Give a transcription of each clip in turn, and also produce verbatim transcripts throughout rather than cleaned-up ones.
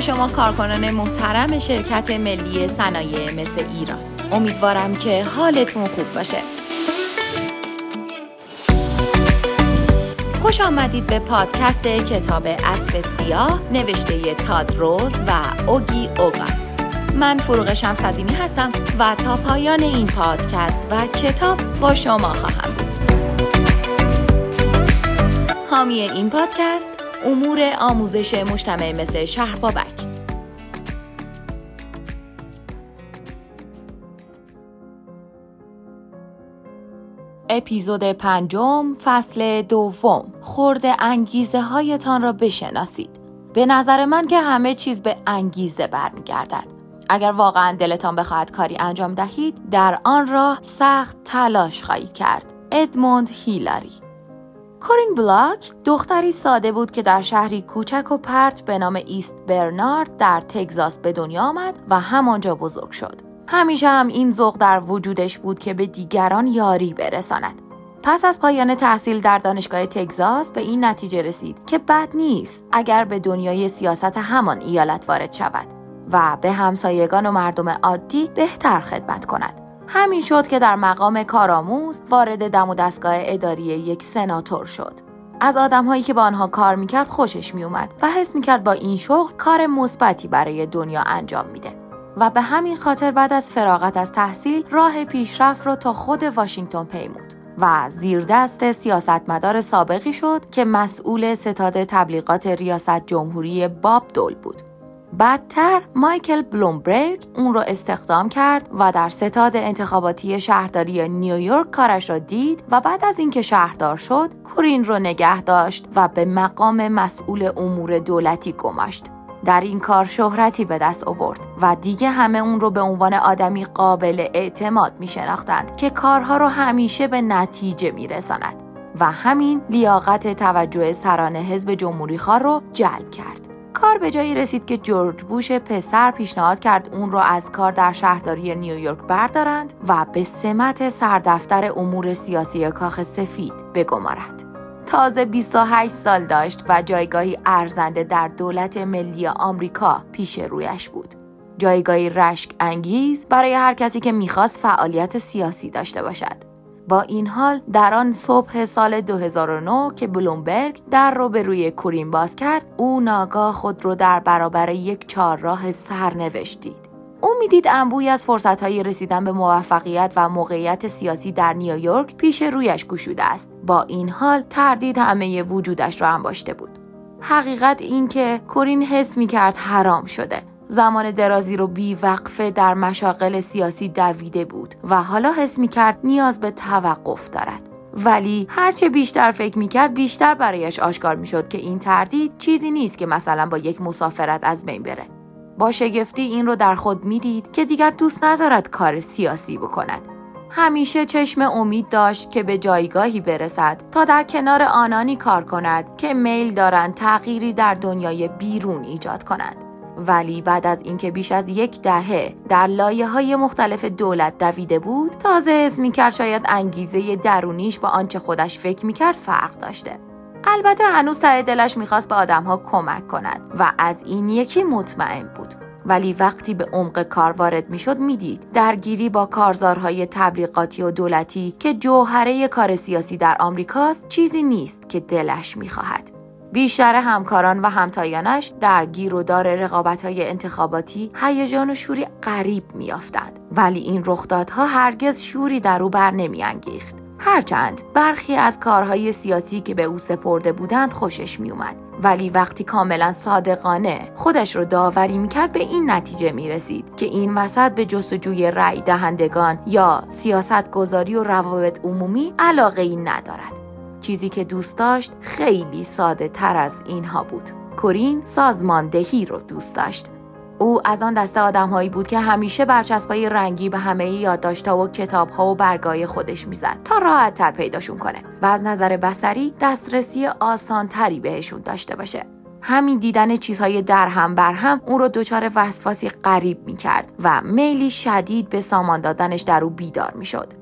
شما کارکنان محترم شرکت ملی صنایع مس ایران. امیدوارم که حالتون خوب باشه. خوش آمدید به پادکست کتاب اسب سیاه نوشته تاد روز و اوگی اوگاست. من فروغ شمس‌الدینی هستم و تا پایان این پادکست و کتاب با شما خواهم بود. حامی این پادکست امور آموزش مجتمع مس شهربابک. اپیزود پنجم، فصل دوم. خرده انگیزه هایتان را بشناسید. به نظر من که همه چیز به انگیزه برمیگردد. اگر واقعا دلتان بخواهد کاری انجام دهید، در آن راه سخت تلاش خواهید کرد. ادموند هیلاری. کورین بلاک دختری ساده بود که در شهری کوچک و پرت به نام ایست برنارد در تگزاس به دنیا آمد و همانجا بزرگ شد. همیشه هم این ذوق در وجودش بود که به دیگران یاری برساند. پس از پایان تحصیل در دانشگاه تگزاس به این نتیجه رسید که بد نیست اگر به دنیای سیاست همان ایالت وارد شود و به همسایگان و مردم عادی بهتر خدمت کند. همین شد که در مقام کارآموز وارد دم و دستگاه اداری یک سناتور شد. از آدم‌هایی که با آنها کار می‌کرد خوشش می‌اومد و حس می‌کرد با این شغل کار مثبتی برای دنیا انجام میده. و به همین خاطر بعد از فراغت از تحصیل راه پیشرفت رو تا خود واشنگتن پیمود و زیر دست سیاستمدار سابقی شد که مسئول ستاد تبلیغات ریاست جمهوری باب دول بود. بعدتر مایکل بلومبرگ اون رو استخدام کرد و در ستاد انتخاباتی شهرداری نیویورک کارش را دید و بعد از اینکه شهردار شد، کورین رو نگه داشت و به مقام مسئول امور دولتی گماشت. در این کار شهرتی به دست آورد و دیگه همه اون رو به عنوان آدمی قابل اعتماد می شناختند که کارها رو همیشه به نتیجه می رساند و همین لیاقت توجه سران حزب جمهوری خواه رو جلب کرد. کار به جایی رسید که جورج بوش پسر پیشنهاد کرد اون رو از کار در شهرداری نیویورک بردارند و به سمت سردفتر امور سیاسی کاخ سفید بگمارند. تازه بیست و هشت سال داشت و جایگاهی ارزنده در دولت ملی آمریکا پیش رویش بود. جایگاهی رشک انگیز برای هر کسی که میخواست فعالیت سیاسی داشته باشد. با این حال در آن صبح سال دو هزار و نه که بلومبرگ در رو به روی کورین باز کرد، او ناگاه خود رو در برابر یک چهارراه سرنوشت دید. او میدید انبوهی از فرصت‌های رسیدن به موفقیت و موقعیت سیاسی در نیویورک پیش رویش گشوده است. با این حال تردید همه وجودش را انباشته بود. حقیقت این که کورین حس می‌کرد حرام شده. زمان درازی رو بی وقفه در مشاغل سیاسی دویده بود و حالا حس می‌کرد نیاز به توقف دارد. ولی هرچه بیشتر فکر می‌کرد بیشتر برایش آشکار می‌شد که این تردید چیزی نیست که مثلا با یک مسافرت از بین بره. با شگفتی این رو در خود می‌دید که دیگر دوست ندارد کار سیاسی بکند. همیشه چشم امید داشت که به جایگاهی برسد تا در کنار آنانی کار کند که میل دارند تغییری در دنیای بیرون ایجاد کنند. ولی بعد از اینکه بیش از یک دهه در لایه‌های مختلف دولت دویده بود، تازه حس می‌کرد شاید انگیزه درونیش با آنچه خودش فکر می‌کرد فرق داشته. البته هنوز ته دلش می‌خواست به آدم‌ها کمک کند و از این یکی مطمئن بود. ولی وقتی به عمق کار وارد می‌شد می‌دید درگیری با کارزارهای تبلیغاتی و دولتی که جوهره کار سیاسی در آمریکاست چیزی نیست که دلش می‌خواهد. بیشتر همکاران و همتایانش در گیر و دار رقابت‌های انتخاباتی هیجان و شوری غریب می‌یافتند، ولی این رخدادها هرگز شوری در او بر نمی‌انگیخت. هرچند برخی از کارهای سیاسی که به او سپرده بودند خوشش می‌اومد، ولی وقتی کاملا صادقانه خودش رو داوری می‌کرد به این نتیجه می‌رسید که این وسط به جستجوی رأی دهندگان یا سیاست‌گذاری و روابط عمومی علاقه‌ای ندارد. چیزی که دوست داشت خیلی ساده تر از اینها بود. کورین سازماندهی رو دوست داشت. او از آن دسته آدم‌هایی بود که همیشه برچسب‌های رنگی به همه یادداشت‌ها و کتاب‌ها و برگای خودش می‌زد تا راحت‌تر پیداشون کنه و از نظر بصری دسترسی آسان‌تری بهشون داشته باشه. همین دیدن چیزهای در هم بر هم اون رو دچار وسواسی غریب می‌کرد و میلی شدید به سامان دادنش در او بیدار می‌شد.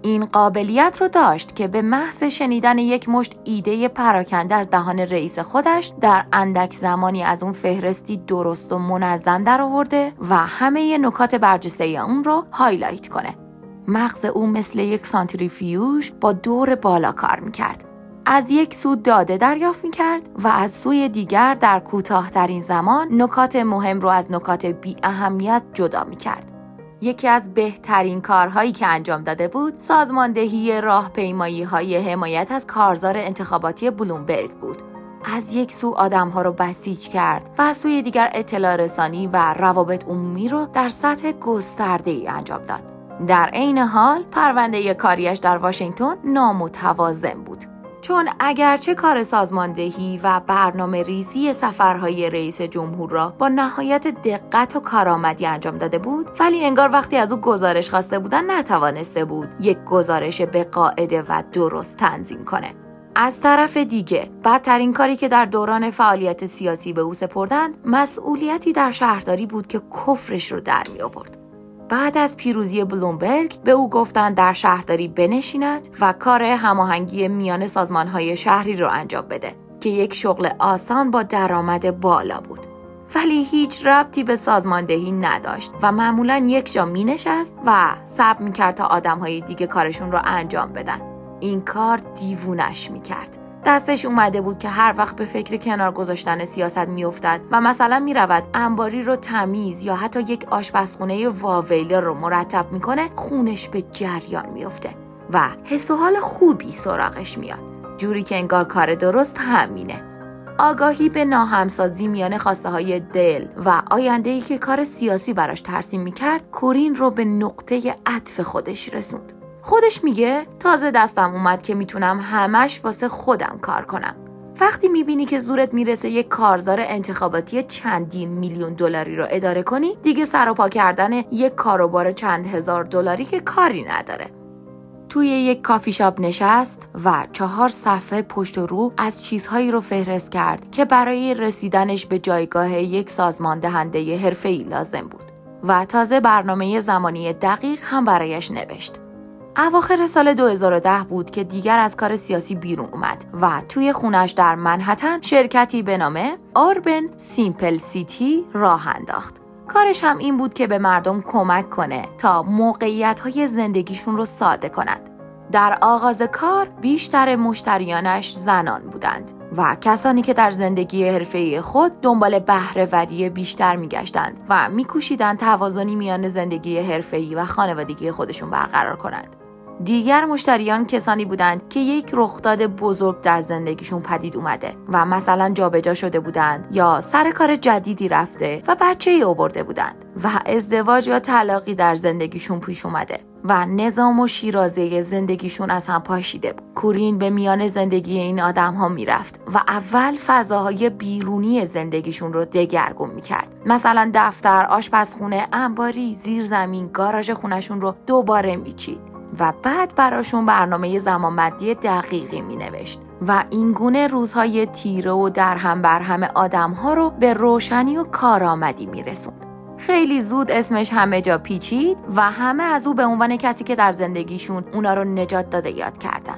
این قابلیت رو داشت که به محض شنیدن یک مشت ایده پراکنده از دهان رئیس خودش در اندک زمانی از اون فهرستی درست و منظم در آورده و همه نکات برجسته اون رو هایلایت کنه. مغز او مثل یک سانتریفیوژ با دور بالا کار میکرد. از یک سو داده دریافت میکرد و از سوی دیگر در کوتاه‌ترین زمان نکات مهم رو از نکات بی اهمیت جدا میکرد. یکی از بهترین کارهایی که انجام داده بود سازماندهی راهپیمایی‌های حمایت از کارزار انتخاباتی بلومبرگ بود. از یک سو آدم‌ها رو بسیج کرد و از سوی دیگر اطلاع رسانی و روابط عمومی رو در سطح گسترده‌ای انجام داد. در عین حال پرونده کاریش در واشنگتن نامتوازن بود. چون اگرچه کار سازماندهی و برنامه ریزی سفرهای رئیس جمهور را با نهایت دقت و کارآمدی انجام داده بود، ولی انگار وقتی از او گزارش خواسته بودن نتوانسته بود یک گزارش به قاعده و درست تنظیم کنه. از طرف دیگه بدترین کاری که در دوران فعالیت سیاسی به او سپردند مسئولیتی در شهرداری بود که کفرش رو در می آورد. بعد از پیروزی بلومبرگ به او گفتند در شهرداری بنشیند و کار هماهنگی میان سازمان‌های شهری رو انجام بده که یک شغل آسان با درآمد بالا بود. ولی هیچ ربطی به سازماندهی نداشت و معمولاً یک جا می‌نشست و صبر می‌کرد تا آدم‌های دیگه کارشون رو انجام بدن. این کار دیوونش می‌کرد. دستش اومده بود که هر وقت به فکر کنار گذاشتن سیاست میافتد و مثلا میرود انباری رو تمیز یا حتی یک آشپزخونه واویلر رو مرتب میکنه، خونش به جریان میفته و حس و حال خوبی سراغش میاد، جوری که انگار کار درست همینه. آگاهی به ناهمسازی میان خواسته های دل و آینده‌ای که کار سیاسی براش ترسیم میکرد کورین رو به نقطه عطف خودش رسوند. خودش میگه تازه دستم اومد که میتونم همش واسه خودم کار کنم. وقتی میبینی که زورت میرسه یک کارزار انتخاباتی چندین میلیون دلاری رو اداره کنی، دیگه سر و پا کردن یک کاروبار چند هزار دلاری که کاری نداره. توی یک کافی شاپ نشست و چهار صفحه پشت و رو از چیزهایی رو فهرست کرد که برای رسیدنش به جایگاه یک سازمان دهنده حرفه‌ای لازم بود و تازه برنامه زمانی دقیق هم برایش نوشت. اواخر سال دو هزار و ده بود که دیگر از کار سیاسی بیرون اومد و توی خونش در منهتن شرکتی به نام آربن سیمپل سیتی راه انداخت. کارش هم این بود که به مردم کمک کنه تا موقعیت‌های زندگیشون رو ساده کنند. در آغاز کار بیشتر مشتریانش زنان بودند و کسانی که در زندگی حرفه‌ای خود دنبال بهره‌وری بیشتر می‌گشتند و می‌کوشیدند توازنی میان زندگی حرفه‌ای و خانوادگی خودشون برقرار کنند. دیگر مشتریان کسانی بودند که یک رخداد بزرگ در زندگیشون پدید اومده و مثلا جابجا شده بودند یا سر کار جدیدی رفته و بچه‌ای آورده بودند و ازدواج یا طلاقی در زندگیشون پیش اومده و نظام و شیرازه زندگیشون از هم پاشیده بود. کورین به میان زندگی این آدم ها می رفت و اول فضاهای بیرونی زندگیشون رو دگرگون می کرد. مثلا دفتر، آشپزخونه، انباری، زیرزمین، گاراژ خونشون رو دوباره می چید و بعد براشون برنامه زمانبندی دقیقی می نوشت و این گونه روزهای تیره و درهم برهم آدم‌ها رو به روشنی و کارآمدی می رسوند. خیلی زود اسمش همه جا پیچید و همه از او به عنوان کسی که در زندگیشون اونا رو نجات داده یاد کردند.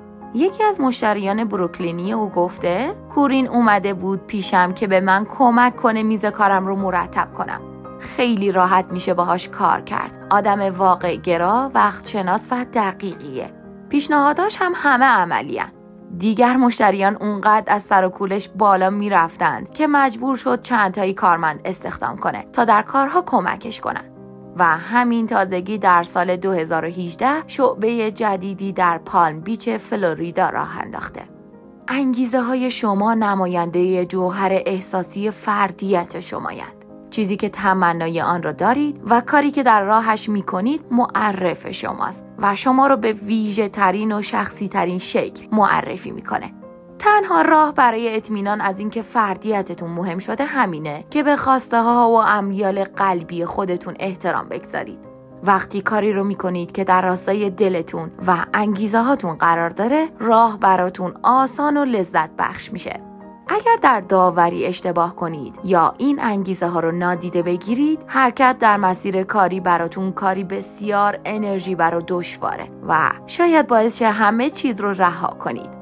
یکی از مشتریان بروکلینی او گفته کورین اومده بود پیشم که به من کمک کنه میز کارم رو مرتب کنم. خیلی راحت میشه باهاش کار کرد. آدم واقع گرا، وقت شناس و دقیقیه. پیشنهاداش هم همه عملیه. دیگر مشتریان اونقدر از سر و کولش بالا میرفتند که مجبور شد چند تایی کارمند استخدام کنه تا در کارها کمکش کنن. و همین تازگی در سال دو هزار و هجده شعبه جدیدی در پالم بیچ فلوریدا راه انداخته. انگیزه های شما نماینده جوهر احساسی فردیت شمایند. چیزی که تمنای آن را دارید و کاری که در راهش میکنید معرف شماست و شما رو به ویژه ترین و شخصی ترین شکل معرفی میکنه. تنها راه برای اطمینان از اینکه فردیتتون مهم شده همینه که به خواسته ها و امیال قلبی خودتون احترام بگذارید. وقتی کاری رو میکنید که در راستای دلتون و انگیزه هاتون قرار داره، راه براتون آسان و لذت بخش میشه. اگر در داوری اشتباه کنید یا این انگیزه ها رو نادیده بگیرید، حرکت در مسیر کاری براتون کاری بسیار انرژی بر و دشواره و شاید باعث شه همه چیز رو رها کنید.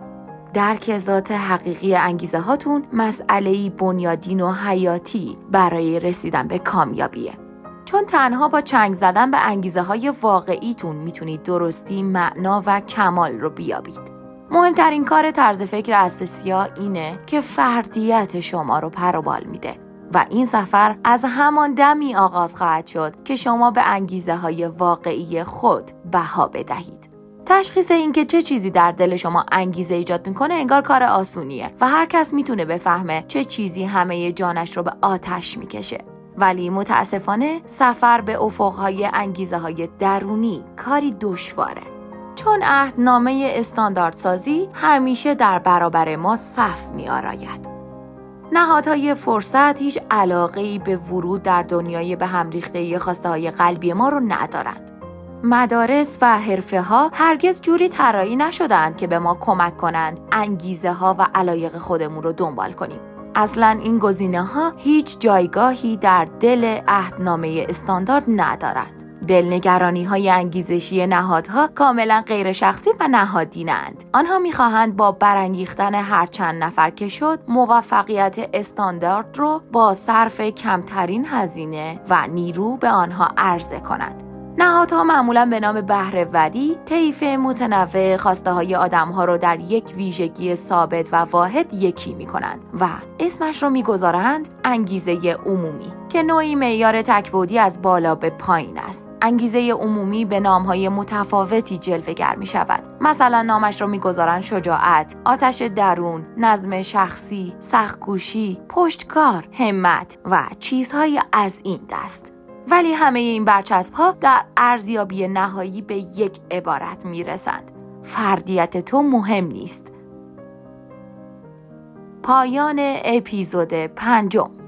درک ذات حقیقی انگیزه هاتون مسئله‌ای بنیادین و حیاتی برای رسیدن به کامیابیه. چون تنها با چنگ زدن به انگیزه های واقعیتون میتونید درستی، معنا و کمال رو بیابید. مهمترین کار طرز فکر اسپسیا اینه که فردیت شما رو پر و بال میده و این سفر از همان دمی آغاز خواهد شد که شما به انگیزه های واقعی خود بها بدهید. تشخیص این که چه چیزی در دل شما انگیزه ایجاد میکنه انگار کار آسونیه و هر کس میتونه بفهمه چه چیزی همه جانش رو به آتش میکشه. ولی متاسفانه سفر به افقهای انگیزه های درونی کاری دشواره. چون عهدنامه استانداردسازی همیشه در برابر ما صف می آراید. نهادهای فرصت هیچ علاقه‌ای به ورود در دنیای به هم ریخته خواسته‌های قلبی ما رو ندارند. مدارس و حرفه‌ها هرگز جوری طراحی نشدند که به ما کمک کنند انگیزه ها و علایق خودمون رو دنبال کنیم. اصلاً این گزینه‌ها هیچ جایگاهی در دل عهدنامه استاندارد ندارد. دلنگرانی های انگیزشی نهادها کاملا غیر شخصی و نهادینند. آنها میخواهند با برانگیختن هر چند نفر که شد موفقیت استاندارد رو با صرف کمترین هزینه و نیرو به آنها عرضه کنند. نهادها معمولا به نام بهره‌وری طیف متنوع خواسته های آدم ها رو در یک ویژگی ثابت و واحد یکی می کنند و اسمش رو می گذارند انگیزه عمومی که نوعی معیار تک‌بعدی از بالا به پایین است. انگیزه عمومی به نامهای متفاوتی جلوه‌گر می شود. مثلا نامش رو می گذارند شجاعت، آتش درون، نظم شخصی، سخت‌کوشی، پشتکار، همت و چیزهای از این دست. ولی همه این برچسب‌ها در ارزیابی نهایی به یک عبارت میرسند: فردیت تو مهم نیست. پایان اپیزود پنجم.